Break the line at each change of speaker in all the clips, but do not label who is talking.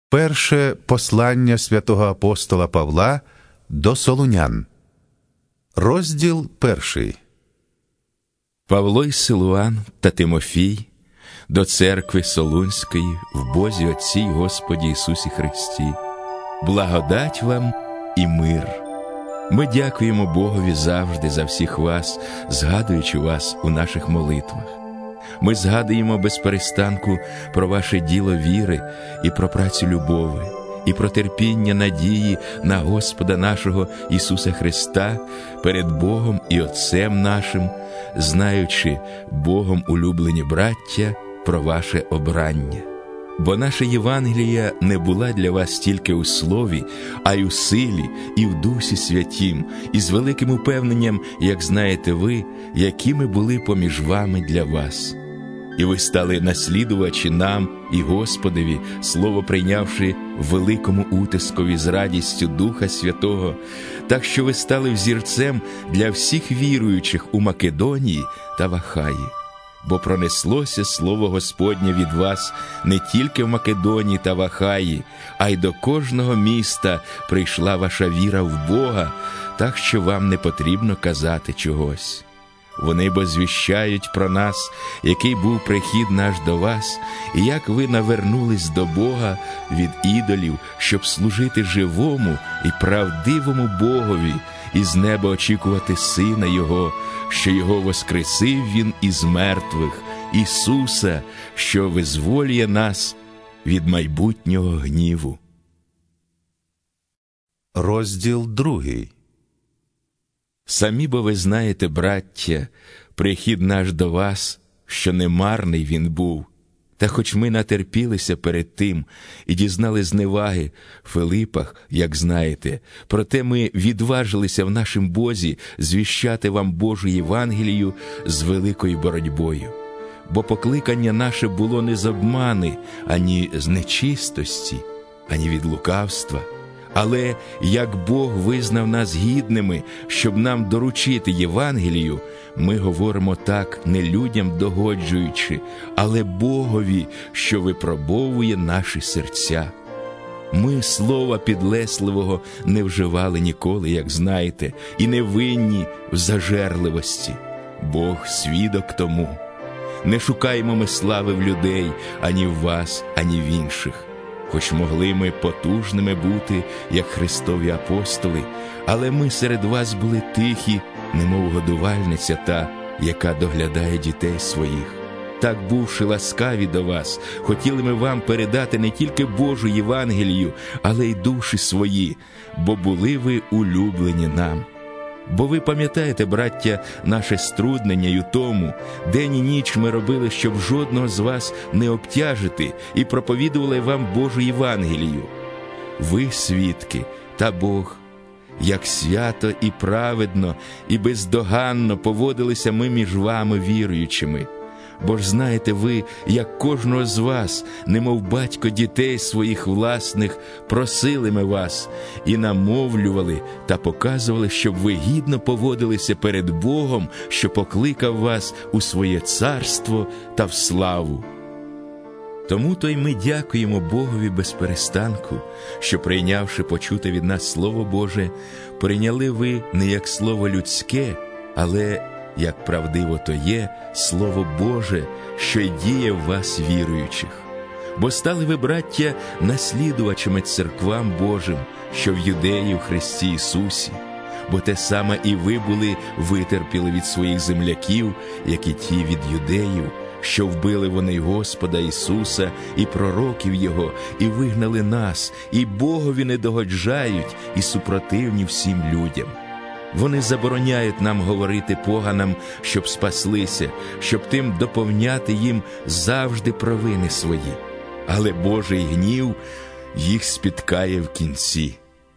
Перше послання святого апостола Павла до Солунян. Розділ 1.
Павло й Силуан та Тимофій до церкви Солунської в Бозі Отці й Господі Ісусі Христі. Благодать вам і мир. Ми дякуємо Богові завжди за всіх вас, згадуючи вас у наших молитвах. Ми згадуємо без перестанку про ваше діло віри і про працю любові, і про терпіння надії на Господа нашого Ісуса Христа перед Богом і Отцем нашим, знаючи Богом улюблені браття про ваше обрання. Бо наша Євангелія не була для вас тільки у слові, а й у силі, і в Дусі Святім, і з великим упевненням, як знаєте ви, якими були поміж вами для вас. І ви стали наслідувачі нам і Господові, слово прийнявши в великому утискові з радістю Духа Святого, так що ви стали взірцем для всіх віруючих у Македонії та в Ахаї. Бо пронеслося слово Господнє від вас не тільки в Македонії та в Ахаї, а й до кожного міста прийшла ваша віра в Бога, так що вам не потрібно казати чогось. Вони бо звіщають про нас, який був прихід наш до вас, і як ви навернулись до Бога від ідолів, щоб служити живому і правдивому Богові, і з неба очікувати Сина Його, що Його воскресив Він із мертвих, Ісуса, що визволює нас від майбутнього гніву.
Розділ 2.
Самі бо ви знаєте, браття, прихід наш до вас, що не марний він був. Та хоч ми натерпілися перед тим і дізнали зневаги в Филипах, як знаєте, проте ми відважилися в нашім Бозі звіщати вам Божу Євангелію з великою боротьбою. Бо покликання наше було не з обмани, ані з нечистості, ані від лукавства. Але як Бог визнав нас гідними, щоб нам доручити Євангелію, ми говоримо так, не людям догоджуючи, але Богові, що випробовує наші серця. Ми слова підлесливого не вживали ніколи, як знаєте, і не винні в зажерливості. Бог свідок тому. Не шукаємо ми слави в людей, ані в вас, ані в інших. Хоч могли ми потужними бути, як Христові апостоли, але ми серед вас були тихі, немов годувальниця та, яка доглядає дітей своїх. Так, бувши ласкаві до вас, хотіли ми вам передати не тільки Божу Євангелію, але й душі свої, бо були ви улюблені нам. Бо ви пам'ятаєте, браття, наше струднення й у тому, день і ніч ми робили, щоб жодного з вас не обтяжити, і проповідували вам Божу Євангелію. Ви свідки, та Бог, як свято і праведно, і бездоганно поводилися ми між вами віруючими. Бо ж знаєте ви, як кожного з вас, немов батько дітей своїх власних, просили ми вас і намовлювали та показували, щоб ви гідно поводилися перед Богом, що покликав вас у своє царство та в славу. Тому-то й ми дякуємо Богові без перестанку, що, прийнявши почуте від нас Слово Боже, прийняли ви не як слово людське, але як правдиво то є Слово Боже, що й діє в вас віруючих. Бо стали ви, браття, наслідувачами церквам Божим, що в Юдеї в Христі Ісусі. Бо те саме і ви були витерпіли від своїх земляків, як і ті від юдеїв, що вбили вони Господа Ісуса і пророків Його, і вигнали нас, і Богові не догоджають, і супротивні всім людям. Вони забороняють нам говорити поганам, щоб спаслися, щоб тим доповняти їм завжди провини свої. Але Божий гнів їх спіткає в кінці.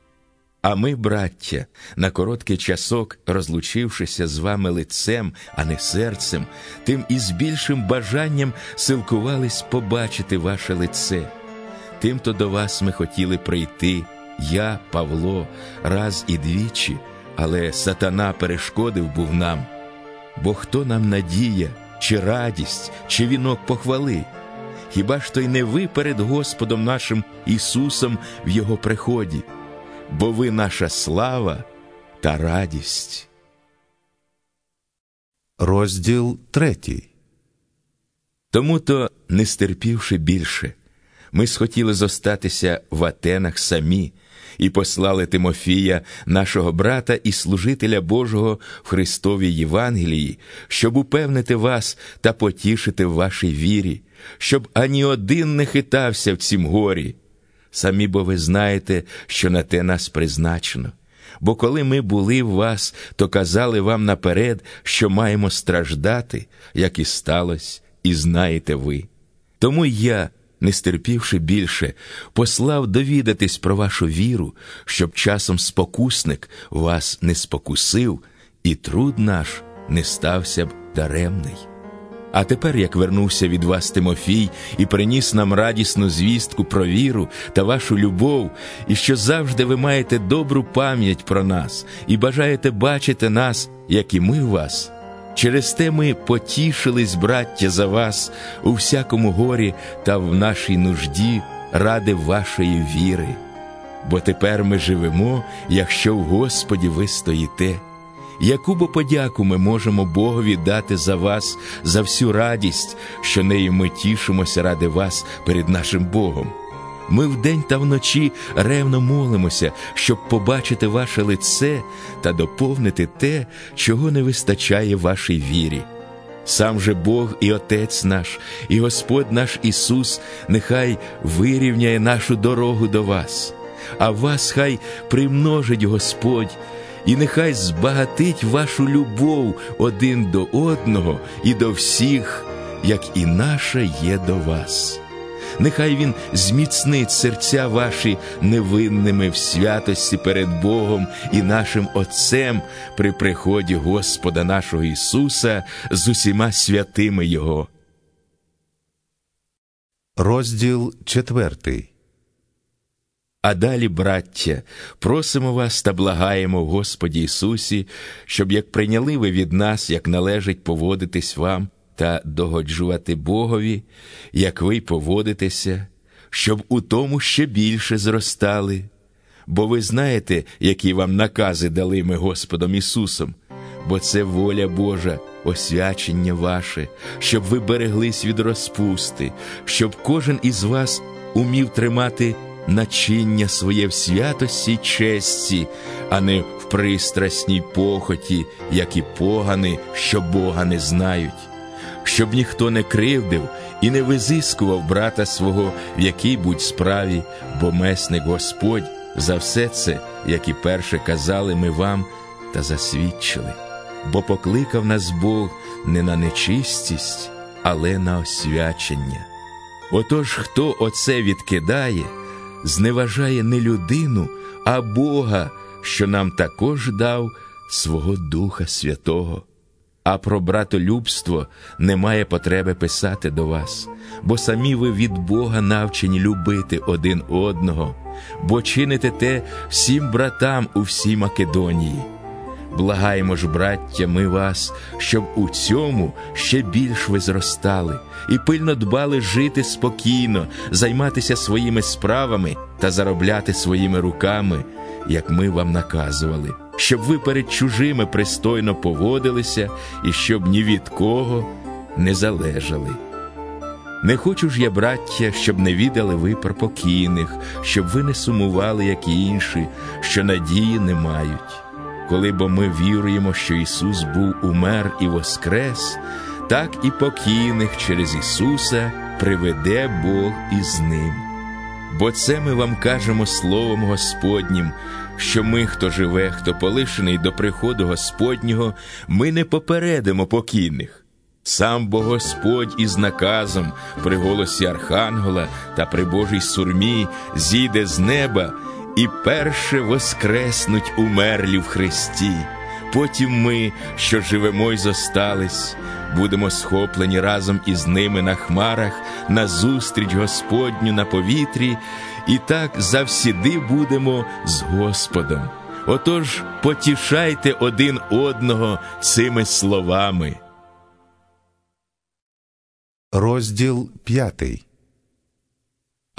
А ми, браття, на короткий часок, розлучившися з вами лицем, а не серцем, тим і з більшим бажанням силкувались побачити ваше лице. Тим-то до вас ми хотіли прийти, я, Павло, раз і двічі, але сатана перешкодив був нам. Бо хто нам надія, чи радість, чи вінок похвали? Хіба ж то й не ви перед Господом нашим Ісусом в Його приході? Бо ви наша слава та радість.
Розділ 3.
Тому-то, не стерпівши більше, ми схотіли зостатися в Атенах самі і послали Тимофія, нашого брата і служителя Божого в Христовій Євангелії, щоб упевнити вас та потішити в вашій вірі, щоб ані один не хитався в цім горі. Самі бо ви знаєте, що на те нас призначено. Бо коли ми були в вас, то казали вам наперед, що маємо страждати, як і сталося, і знаєте ви. Тому я, не стерпівши більше, послав довідатись про вашу віру, щоб часом спокусник вас не спокусив, і труд наш не стався б даремний. А тепер, як вернувся від вас Тимофій і приніс нам радісну звістку про віру та вашу любов, і що завжди ви маєте добру пам'ять про нас і бажаєте бачити нас, як і ми вас, через те ми потішились, браття, за вас у всякому горі та в нашій нужді ради вашої віри. Бо тепер ми живемо, якщо в Господі ви стоїте. Яку бо подяку ми можемо Богові дати за вас, за всю радість, що нею ми тішимося ради вас перед нашим Богом? Ми вдень та вночі ревно молимося, щоб побачити ваше лице та доповнити те, чого не вистачає вашій вірі. Сам же Бог і Отець наш, і Господь наш Ісус нехай вирівняє нашу дорогу до вас, а вас хай примножить Господь, і нехай збагатить вашу любов один до одного і до всіх, як і наша є до вас. Нехай Він зміцнить серця ваші невинними в святості перед Богом і нашим Отцем при приході Господа нашого Ісуса з усіма святими Його.
Розділ 4.
А далі, браття, просимо вас та благаємо в Господі Ісусі, щоб як прийняли ви від нас, як належить поводитись вам та догоджувати Богові, як ви поводитеся, щоб у тому ще більше зростали. Бо ви знаєте, які вам накази дали ми Господом Ісусом, бо це воля Божа, освячення ваше, щоб ви береглись від розпусти, щоб кожен із вас умів тримати начиння своє в святості й честі, а не в пристрасній похоті, як і погани, що Бога не знають. Щоб ніхто не кривдив і не визискував брата свого в якій-будь справі, бо месник Господь за все це, як і перше казали ми вам та засвідчили. Бо покликав нас Бог не на нечистість, але на освячення. Отож, хто оце відкидає, зневажає не людину, а Бога, що нам також дав свого Духа Святого. А про братолюбство немає потреби писати до вас, бо самі ви від Бога навчені любити один одного, бо чините те всім братам у всій Македонії. Благаємо ж, браття, ми вас, щоб у цьому ще більш ви зростали і пильно дбали жити спокійно, займатися своїми справами та заробляти своїми руками, як ми вам наказували, щоб ви перед чужими пристойно поводилися і щоб ні від кого не залежали. Не хочу ж я, браття, щоб не відали ви про покійних, щоб ви не сумували, як і інші, що надії не мають. Коли бо ми віруємо, що Ісус був умер і воскрес, так і покійних через Ісуса приведе Бог із Ним. Бо це ми вам кажемо Словом Господнім, що ми, хто живе, хто полишений до приходу Господнього, ми не попередимо покійних. Сам бо Господь із наказом при голосі архангела та при Божій сурмі зійде з неба, і перше воскреснуть умерлі в Христі. Потім ми, що живемо й зостались, будемо схоплені разом із ними на хмарах, на зустріч Господню на повітрі, і так завсіди будемо з Господом. Отож, потішайте один одного цими словами.
Розділ 5.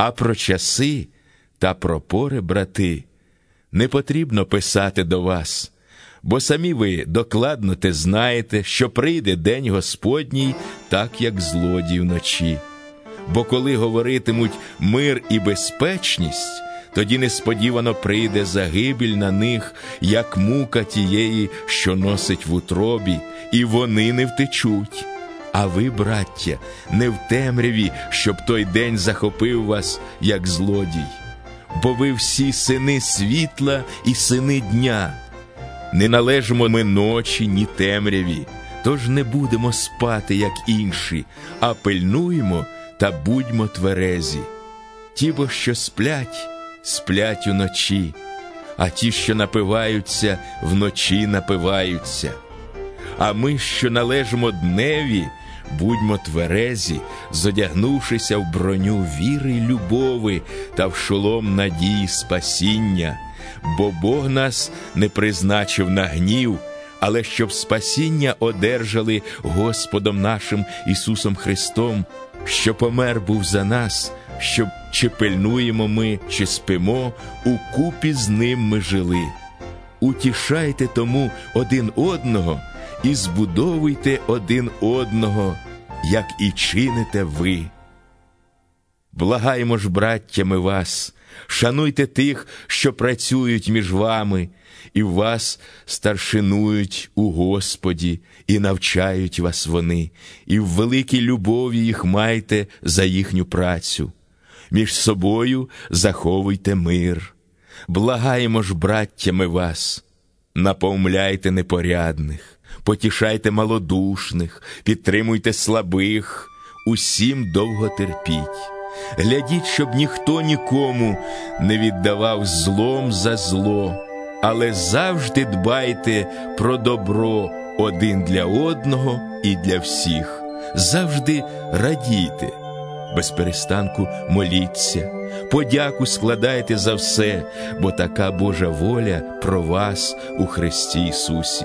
А про часи та про пори, брати, не потрібно писати до вас, бо самі ви докладно те знаєте, що прийде день Господній, так як злодій вночі. Бо коли говоритимуть мир і безпечність, тоді несподівано прийде загибель на них, як мука тієї, що носить в утробі, і вони не втечуть. А ви, браття, не в темряві, щоб той день захопив вас, як злодій. Бо ви всі сини світла і сини дня. Не належимо ми ночі, ні темряві, тож не будемо спати, як інші, а пильнуємо та будьмо тверезі. Ті бо, що сплять, сплять уночі, а ті, що напиваються, вночі напиваються. А ми, що належимо дневі, будьмо тверезі, зодягнувшися в броню віри й любови та в шолом надії спасіння. Бо Бог нас не призначив на гнів, але щоб спасіння одержали Господом нашим Ісусом Христом, що помер був за нас, щоб чи пильнуємо ми, чи спимо, укупі з ним ми жили. Утішайте тому один одного і збудовуйте один одного, як і чините ви. Благаємо ж, браттями, вас, шануйте тих, що працюють між вами, і вас старшинують у Господі, і навчають вас вони, і в великій любові їх майте за їхню працю. Між собою заховуйте мир. Благаємо ж, браттями, вас, напомляйте непорядних, потішайте малодушних, підтримуйте слабих, усім довго терпіть. Глядіть, щоб ніхто нікому не віддавав злом за зло, але завжди дбайте про добро один для одного і для всіх. Завжди радійте, без перестанку моліться, подяку складайте за все, бо така Божа воля про вас у Христі Ісусі.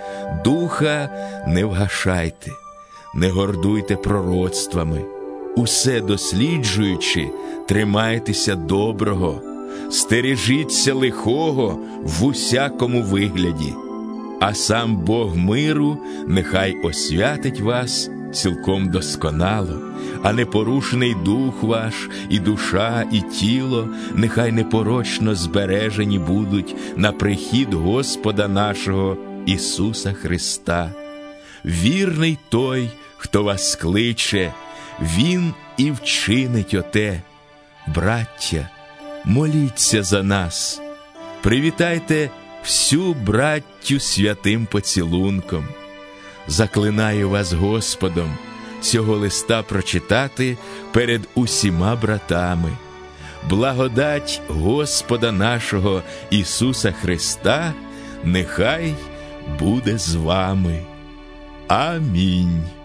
Духа не вгашайте, не гордуйте пророцтвами, усе досліджуючи, тримайтеся доброго, стережіться лихого в усякому вигляді, а сам Бог миру нехай освятить вас цілком досконало, а непорушений дух ваш, і душа, і тіло нехай непорочно збережені будуть на прихід Господа нашого Ісуса Христа. Вірний той, хто вас кличе, Він і вчинить оте. Браття, моліться за нас. Привітайте всю браттю святим поцілунком. Заклинаю вас Господом цього листа прочитати перед усіма братами. Благодать Господа нашого Ісуса Христа нехай буде з вами. Амінь.